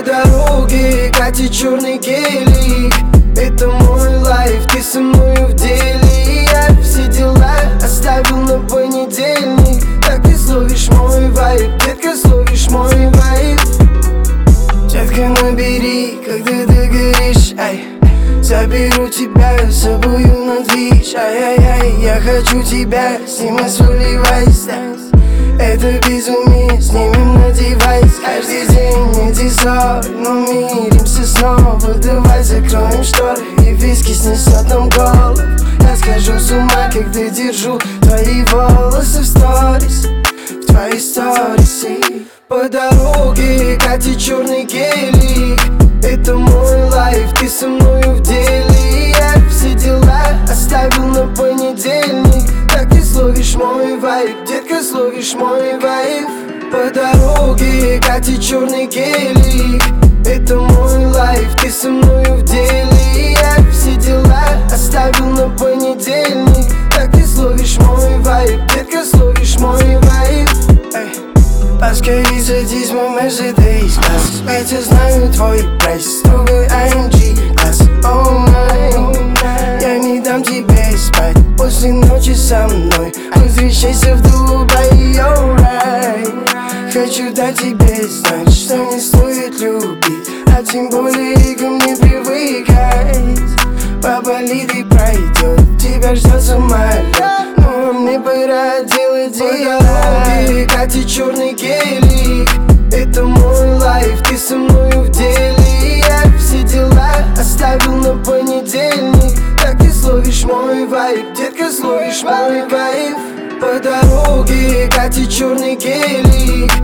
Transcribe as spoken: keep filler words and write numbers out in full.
По дороге катит черный гелик. Это мой лайф, ты со мною в деле. Я все дела оставил на понедельник. Так ты словишь мой вайб, детка, словишь мой вайб. Детка, набери, когда догоришь, ай. Заберу тебя с собою на движ, ай-яй-яй. Я хочу тебя, снимай свой левайс. Это безумие, снимем на девайс. Каждый день эти ссоры, но миримся снова. Давай закроем шторы, и виски снесет нам голову. Я схожу с ума, когда держу твои волосы в сторис, в твои сторисы. По дороге катит черный гелик. Это мой лайф, ты со мною в деле. Я все дела оставил на понедельник. Так ты словишь мой вайб, детка, словишь мой вайб. По дороге катит черный гелик. Это мой лайф, ты со мною в деле. Я все дела оставил на понедельник. Так ты словишь мой вайб, детка, словишь мой вайб. Поскорей садись в мой Мерседес класс. Ведь я знаю твой прайс, строгой эй эм джи класс. О май, я не дам тебе спать после ночи со мной. Возвращайся в Дубай, alright. Хочу дать тебе знать, что не стоит любить, а тем более ко мне привыкать. Поболит и пройдет, тебя ждет самолет, но мне пора делать дела. По дороге катит черный гелик. Это мой лайф, ты со мною в деле. Я все дела оставил на понедельник. Так ты словишь мой вайб, детка, словишь мой вайб. По дороге катит черный гелик.